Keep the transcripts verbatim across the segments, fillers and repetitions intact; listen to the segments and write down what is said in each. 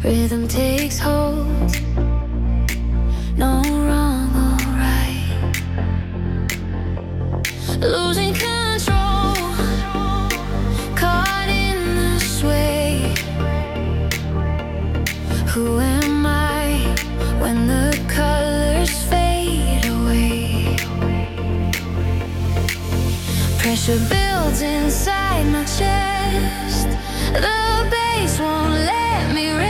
Rhythm takes hold, no wrong or right. Losing control, caught in the sway. Who am I when the colors fade away? Pressure builds inside my chest. The bass won't let me rest.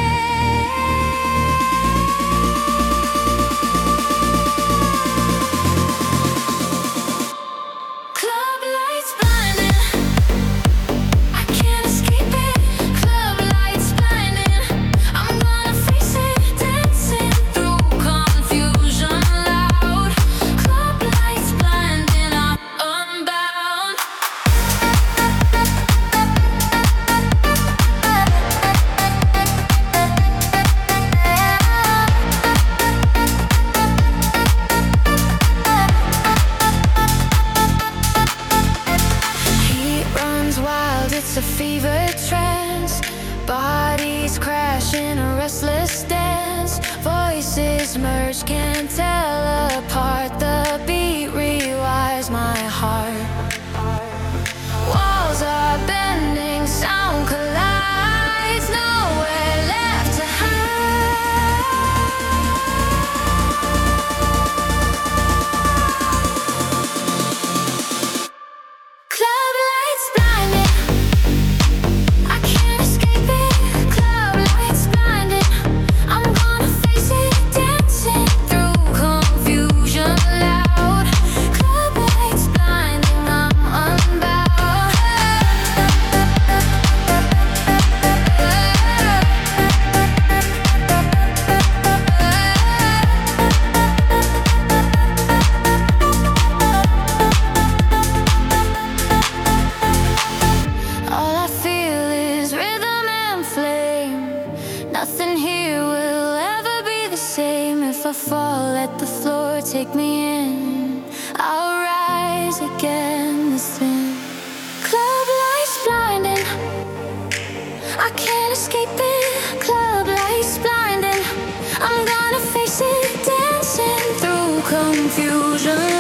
Club lights blinding, I can't escape it. Club lights blinding, I'm gonna face it. Dancing through confusion loud. Club lights blinding, I'm unbound. Heat runs wild, it's a fever trance. Bodies crash in a restless dance. Voices merge, can't tell apart. The beat rewires my heart. Walls are bending, sound collides. Nowhere left to hide. Club lights blinding, I can't escape it. Club lights blinding, I'm gonna face it. Dancing through confusion loud. Club lights blinding, I'm unbound. All I feel is rhythm and flame. Nothing here will ever be the same. If I fall, let the floor take me in. I'll rise again the same. Club lights blinding, I can't escape it. Club lights blinding, I'm gonna face it. Dancing through confusion